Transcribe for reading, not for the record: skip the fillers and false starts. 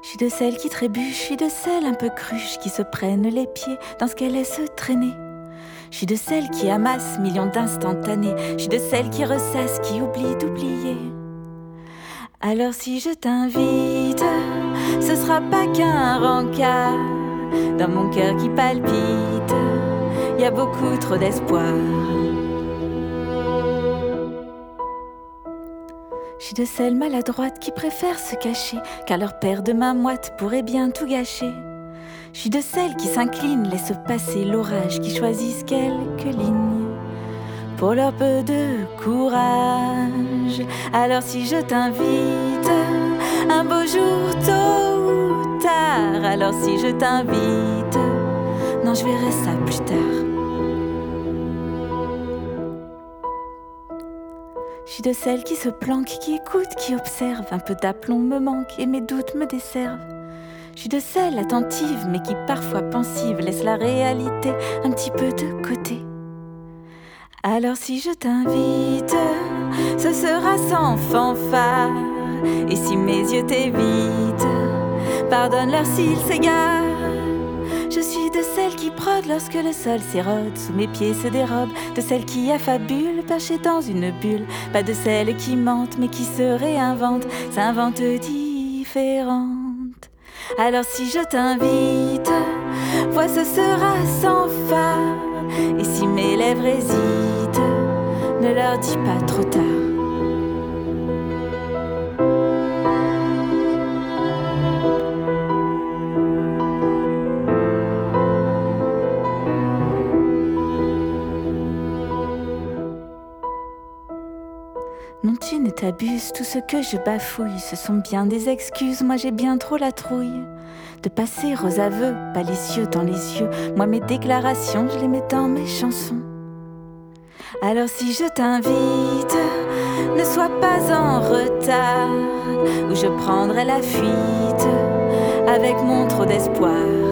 Je suis de celles qui trébuchent, je suis de celles un peu cruches qui se prennent les pieds dans ce qu'elles laissent traîner. Je suis de celles qui amassent millions d'instantanés. Je suis de celles qui ressassent, qui oublient d'oublier. Alors si je t'invite, ce sera pas qu'un rencard dans mon cœur qui palpite. Y a beaucoup trop d'espoir. Je suis de celles maladroites qui préfèrent se cacher, car leur paire de mains moites pourrait bien tout gâcher. Je suis de celles qui s'inclinent, laissent passer l'orage, qui choisissent quelques lignes pour leur peu de courage. Alors si je t'invite, un beau jour tôt ou tard. Alors si je t'invite, non je verrai ça plus tard. Je suis de celles qui se planquent, qui écoutent, qui observent. Un peu d'aplomb me manque et mes doutes me desservent. Je suis de celles attentives mais qui parfois pensives laissent la réalité un petit peu de côté. Alors si je t'invite, ce sera sans fanfare. Et si mes yeux t'évitent, pardonne-leur s'ils s'égarent. Je suis de celles qui brodent lorsque le sol s'érode, sous mes pieds se dérobe. De celles qui affabulent, perchées dans une bulle. Pas de celles qui mentent mais qui se réinventent, s'inventent différentes. Alors si je t'invite, vois ce sera sans phare. Et si mes lèvres hésitent, ne leur dis pas trop tard. Non, tu ne t'abuses, tout ce que je bafouille, ce sont bien des excuses, moi j'ai bien trop la trouille de passer aux aveux, pas les yeux dans les yeux. Moi mes déclarations, je les mets dans mes chansons. Alors si je t'invite, ne sois pas en retard, ou je prendrai la fuite avec mon trop d'espoir.